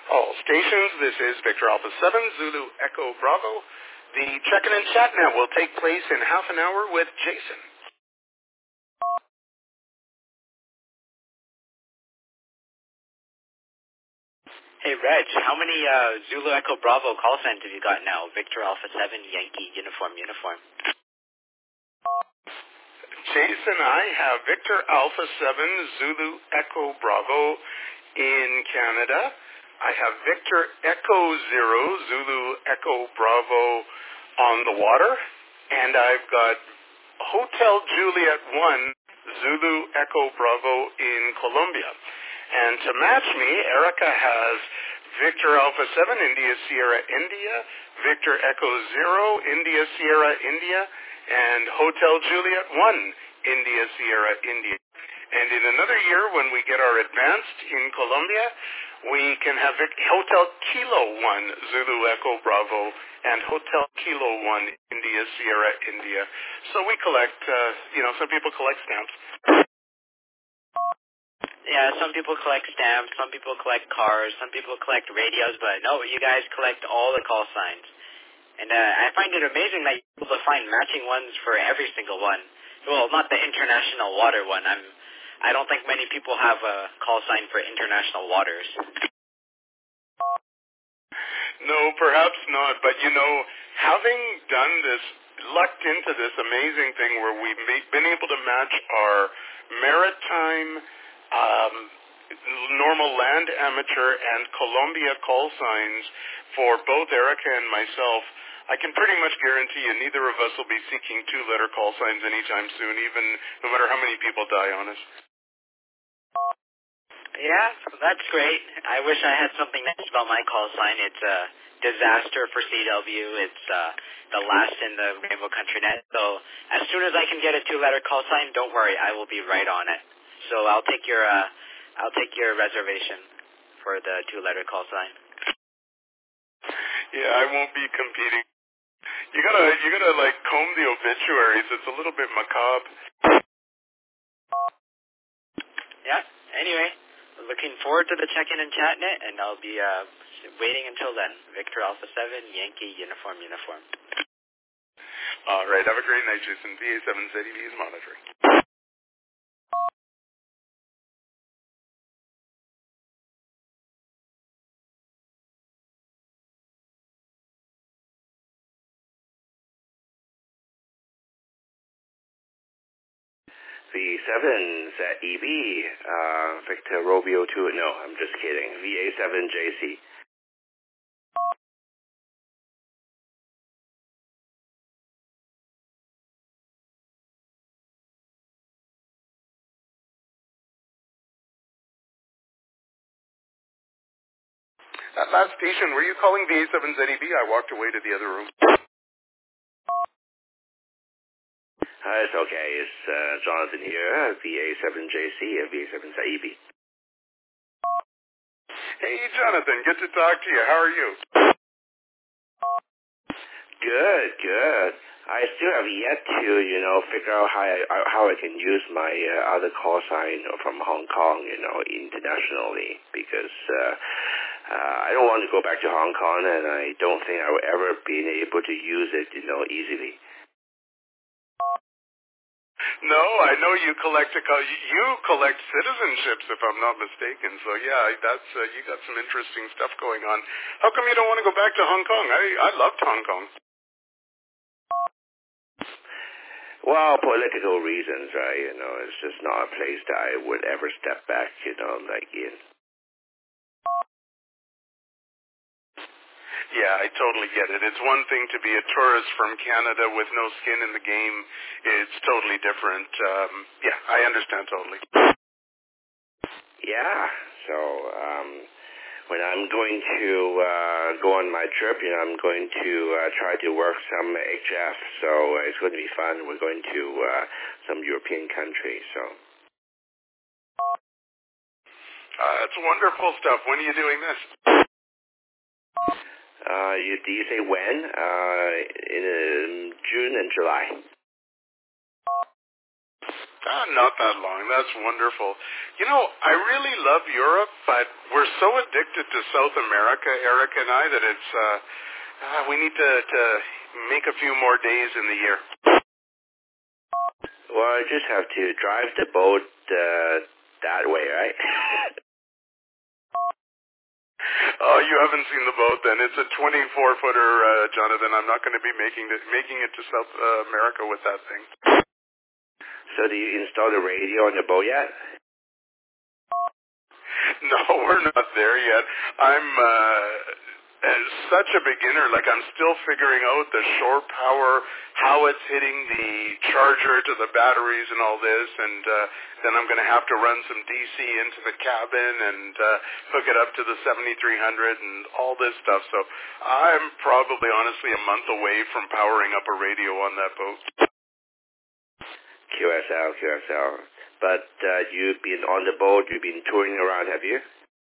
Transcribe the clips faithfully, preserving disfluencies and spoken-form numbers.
All stations, this is Victor Alpha seven, Zulu Echo Bravo. The check-in and chat now will take place in half an hour with Jason. Hey, Reg, how many uh, Zulu Echo Bravo call signs have you got now? Victor Alpha seven, Yankee, Uniform, Uniform. Jason, I have Victor Alpha seven, Zulu Echo Bravo in Canada. I have Victor Echo zero, Zulu Echo Bravo on the water. And I've got Hotel Juliet one, Zulu Echo Bravo in Colombia. And to match me, Erica has Victor Alpha seven, India Sierra India, Victor Echo zero, India Sierra India, and Hotel Juliet one, India Sierra India. And in another year, when we get our advanced in Colombia, we can have Vic- Hotel Kilo one, Zulu Echo Bravo, and Hotel Kilo one, India Sierra India. So we collect, uh, you know, some people collect stamps. Yeah, some people collect stamps, some people collect cars, some people collect radios, but no, you guys collect all the call signs. And uh, I find it amazing that you're able to find matching ones for every single one. Well, not the international water one. I'm, I don't think many people have a call sign for international waters. No, perhaps not, but you know, having done this, lucked into this amazing thing where we've been able to match our maritime, um, normal land amateur and Columbia call signs for both Erica and myself, I can pretty much guarantee you neither of us will be seeking two-letter call signs anytime soon, even no matter how many people die on us. Yeah, that's great. I wish I had something nice about my call sign. It's a disaster for C W. It's uh, the last in the Rainbow Country Net. So as soon as I can get a two-letter call sign, don't worry, I will be right on it. So I'll take your uh, I'll take your reservation for the two-letter call sign. Yeah, I won't be competing. You gotta you gotta like comb the obituaries. It's a little bit macabre. Yeah. Anyway, looking forward to the check-in and chat net, and I'll be uh, waiting until then. Victor Alpha seven, Yankee, Uniform, Uniform. All right. Have a great night, Jason. V A seven Z D V is monitoring. V seven Z E B, uh, Victor Romeo two, no, I'm just kidding, V A seven J C. That last station, were you calling V A seven Z E B? I walked away to the other room. Uh, it's okay, it's uh, Jonathan here, V A seven J C and V A seven Z E B. Hey, Jonathan, good to talk to you. How are you? Good, good. I still have yet to, you know, figure out how I, how I can use my uh, other call sign from Hong Kong, you know, internationally, because uh, uh, I don't want to go back to Hong Kong, and I don't think I will ever be able to use it, you know, easily. No, I know you collect a, you collect citizenships, if I'm not mistaken. So yeah, that's uh, you got some interesting stuff going on. How come you don't want to go back to Hong Kong? I I loved Hong Kong. Well, political reasons, right? You know, it's just not a place that I would ever step back, you know, like in. Yeah, I totally get it. It's one thing to be a tourist from Canada with no skin in the game. It's totally different. Um, yeah, I understand totally. Yeah, so um, when I'm going to uh, go on my trip, you know, I'm going to uh, try to work some H F, so uh, it's going to be fun. We're going to uh, some European countries, so. Uh, that's wonderful stuff. When are you doing this? Uh, you, do you say when? Uh, in um, June and July. Ah, not that long. That's wonderful. You know, I really love Europe, but we're so addicted to South America, Eric and I, that it's, uh, uh we need to, to make a few more days in the year. Well, I just have to drive the boat uh, that way, right? Oh, you haven't seen the boat then. It's a twenty-four footer, uh, Jonathan. I'm not going to be making it, making it to South uh, America with that thing. So do you install the radio on the boat yet? No, we're not there yet. I'm uh, such a beginner. Like, I'm still figuring out the shore power, how it's hitting the charger to the batteries and all this, and uh, then I'm going to have to run some D C into the cabin and uh, hook it up to the seventy-three hundred and all this stuff. So I'm probably, honestly, a month away from powering up a radio on that boat. Q S L, Q S L. But uh, you've been on the boat, you've been touring around, have you?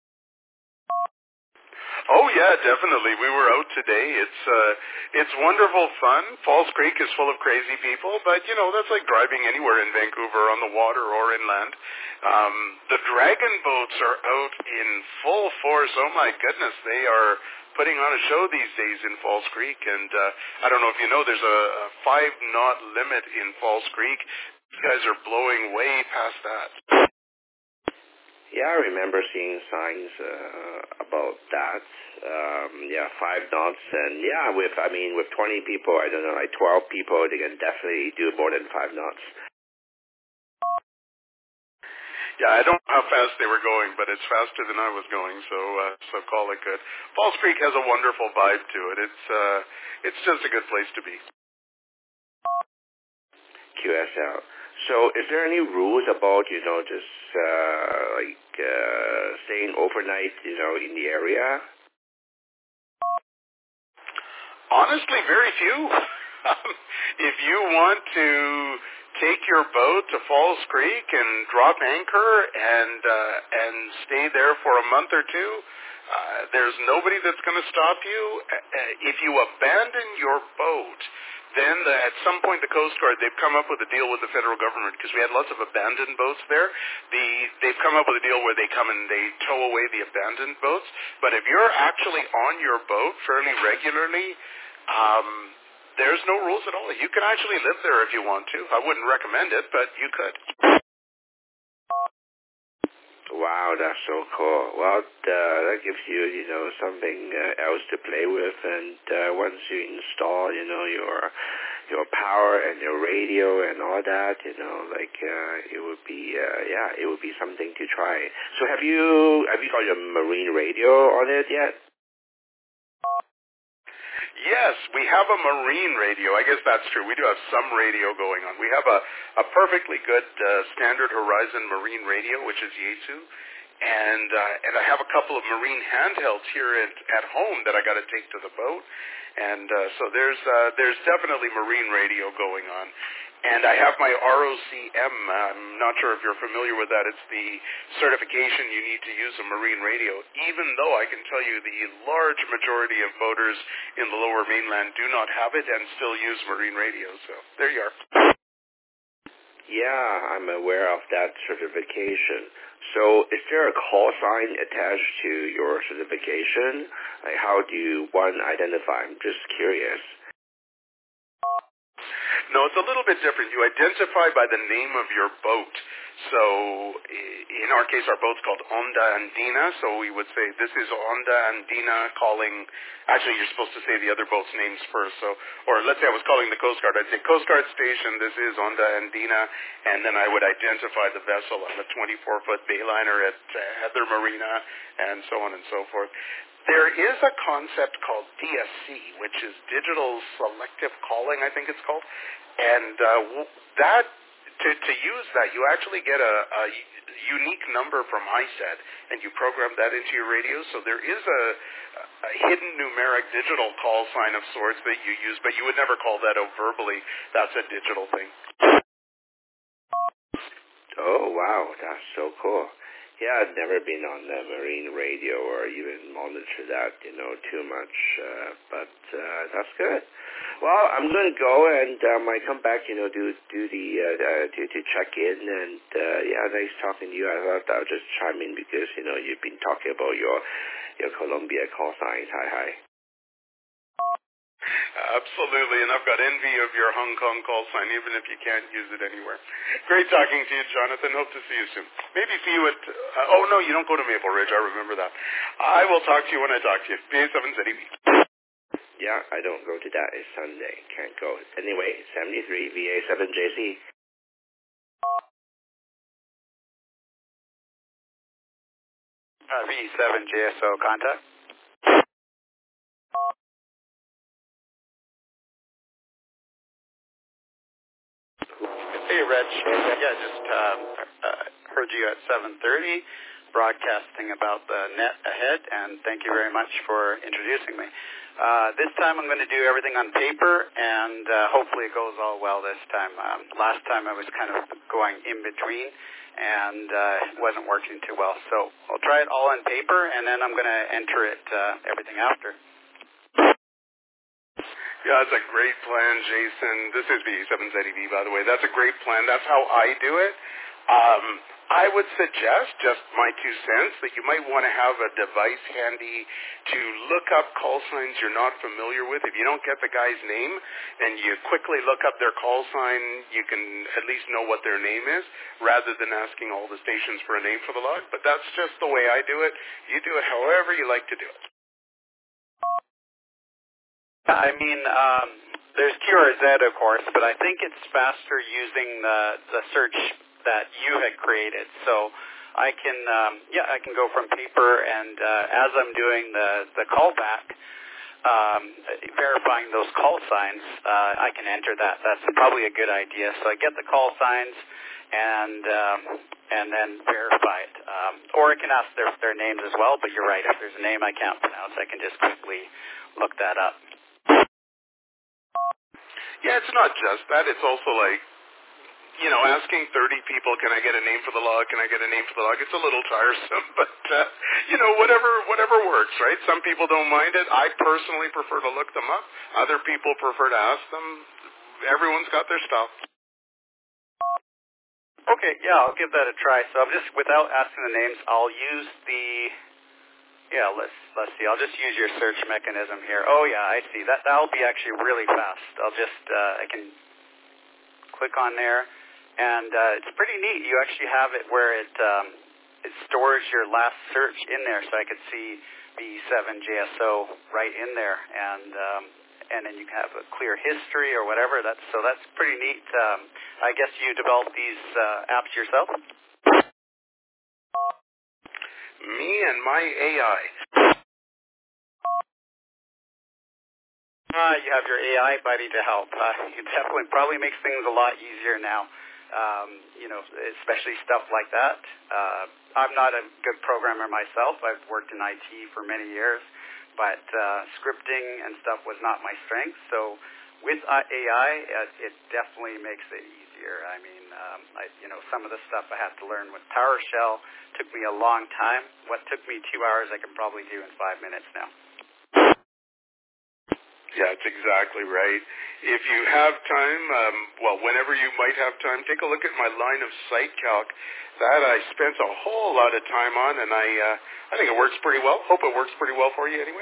Oh yeah, definitely. We were out today. It's uh, it's wonderful fun. Falls Creek is full of crazy people, but you know that's like driving anywhere in Vancouver on the water or inland. Um, the dragon boats are out in full force. Oh my goodness, they are putting on a show these days in Falls Creek, and uh, I don't know if you know, there's a, a five knot limit in Falls Creek. You guys are blowing way past that. Yeah, I remember seeing signs uh, about that. Um, yeah, five knots, and yeah, with I mean, with twenty people, I don't know, like twelve people, they can definitely do more than five knots. Yeah, I don't know how fast they were going, but it's faster than I was going, so uh, so call it good. Falls Creek has a wonderful vibe to it. It's uh, it's just a good place to be. Q S L. So is there any rules about, you know, just uh, like uh, staying overnight, you know, in the area? Honestly, very few. If you want to take your boat to Falls Creek and drop anchor and uh, and stay there for a month or two, uh, there's nobody that's going to stop you. Uh, if you abandon your boat, then the, at some point the Coast Guard, they've come up with a deal with the federal government, because we had lots of abandoned boats there. The, they've come up with a deal where they come and they tow away the abandoned boats. But if you're actually on your boat fairly regularly, um, there's no rules at all. You can actually live there if you want to. I wouldn't recommend it, but you could. Wow, that's so cool. Well, uh, that gives you, you know, something uh, else to play with, and uh, once you install, you know, your your power and your radio and all that, you know, like uh, it would be, uh, yeah, it would be something to try. So, have you have you got your marine radio on it yet? Yes, we have a marine radio. I guess that's true. We do have some radio going on. We have a, a perfectly good uh, standard Horizon marine radio, which is Yaesu. And uh, and I have a couple of marine handhelds here at, at home that I got to take to the boat. And uh, so there's uh, there's definitely marine radio going on. And I have my R O C M. I'm not sure if you're familiar with that. It's the certification you need to use a marine radio, even though I can tell you the large majority of boaters in the lower mainland do not have it and still use marine radio. So there you are. Yeah, I'm aware of that certification. So is there a call sign attached to your certification? Like, how do you, one, identify? I'm just curious. No, it's a little bit different. You identify by the name of your boat. So in our case, our boat's called Onda Andina, so we would say this is Onda Andina calling, actually you're supposed to say the other boat's names first, so, or let's say I was calling the Coast Guard, I'd say Coast Guard Station, this is Onda Andina, and then I would identify the vessel on the twenty-four foot bayliner at uh, Heather Marina, and so on and so forth. There is a concept called D S C, which is Digital Selective Calling, I think it's called. And uh, that, to, to use that, you actually get a, a unique number from I S E D, and you program that into your radio. So there is a, a hidden numeric digital call sign of sorts that you use, but you would never call that out verbally. That's a digital thing. Oh, wow, that's so cool. Yeah, I've never been on the marine radio or even monitor that, you know, too much. Uh, but uh, that's good. Well, I'm going to go and um, I come back, you know, do do the uh, uh, to to check in, and uh, yeah, nice talking to you. I thought I'll just chime in because you know you've been talking about your your Columbia call signs. Hi, hi. Absolutely, and I've got envy of your Hong Kong call sign, even if you can't use it anywhere. Great talking to you, Jonathan. Hope to see you soon. Maybe see you at, uh, oh no, you don't go to Maple Ridge, I remember that. I will talk to you when I talk to you. B A seven Z D B. Yeah, I don't go to that. It's Sunday. Can't go. Anyway, seventy-three V A seven J C. Uh, V seven J S O contact. Hey, Reg. Yeah, just um, uh, heard you at seven thirty broadcasting about the net ahead, and thank you very much for introducing me. Uh, this time I'm going to do everything on paper, and uh, hopefully it goes all well this time. Um, last time I was kind of going in between, and uh, it wasn't working too well. So I'll try it all on paper, and then I'm going to enter it, uh, everything after. Yeah, that's a great plan, Jason. This is B A seven Z D B, by the way. That's a great plan. That's how I do it. Um, I would suggest, just my two cents, that you might want to have a device handy to look up call signs you're not familiar with. If you don't get the guy's name and you quickly look up their call sign, you can at least know what their name is, rather than asking all the stations for a name for the log. But that's just the way I do it. You do it however you like to do it. I mean, um, there's Q R Z, of course, but I think it's faster using the, the search that you had created. So I can, um, yeah, I can go from paper, and uh, as I'm doing the, the callback, um, verifying those call signs, uh, I can enter that. That's probably a good idea. So I get the call signs and um, and then verify it. Um, or I can ask their, their names as well, but you're right. If there's a name I can't pronounce, I can just quickly look that up. Yeah, it's not just that. It's also like, you know, asking thirty people, can I get a name for the log? Can I get a name for the log? It's a little tiresome, but, uh, you know, whatever whatever works, right? Some people don't mind it. I personally prefer to look them up. Other people prefer to ask them. Everyone's got their style. Okay, yeah, I'll give that a try. So I'm just, without asking the names, I'll use the, yeah, let's let's see. I'll just use your search mechanism here. Oh, yeah, I see. That, that'll be actually really fast. I'll just, uh, I can click on there. And uh, it's pretty neat. You actually have it where it um, it stores your last search in there, so I could see B seven J S O right in there, and um, and then you can have a clear history or whatever. That's so that's pretty neat. Um, I guess you developed these uh, apps yourself. Me and my A I. Uh, you have your A I buddy to help. Uh, it definitely probably makes things a lot easier now. Um, you know, especially stuff like that. Uh, I'm not a good programmer myself. I've worked in I T for many years, but uh, scripting and stuff was not my strength. So with A I, it, it definitely makes it easier. I mean, um, I, you know, some of the stuff I had to learn with PowerShell took me a long time. What took me two hours, I can probably do in five minutes now. Yeah, that's exactly right. If you have time, um, well, whenever you might have time, take a look at my line of sight calc. That I spent a whole lot of time on, and I uh, I think it works pretty well. Hope it works pretty well for you anyway.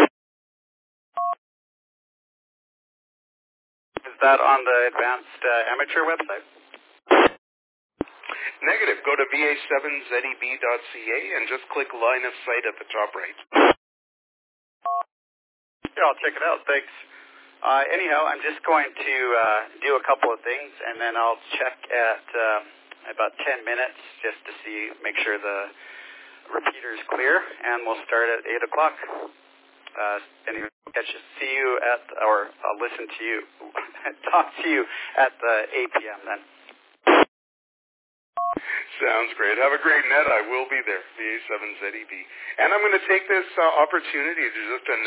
Is that on the advanced uh, amateur website? Negative. Go to B A seven Z D B dot C A and just click line of sight at the top right. Yeah, I'll check it out. Thanks. Uh, anyhow, I'm just going to uh, do a couple of things, and then I'll check at uh, about ten minutes just to see, make sure the repeater is clear, and we'll start at eight o'clock. Uh, anyway, catch you, see you at, or I'll listen to you, talk to you at the eight p.m. then. Sounds great. Have a great net. I will be there, B A seven Z D B. And I'm going to take this uh, opportunity to just announce